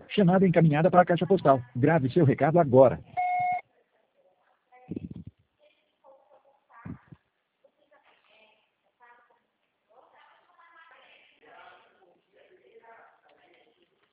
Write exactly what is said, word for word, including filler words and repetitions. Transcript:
Chamada encaminhada para a caixa postal. Grave seu recado agora.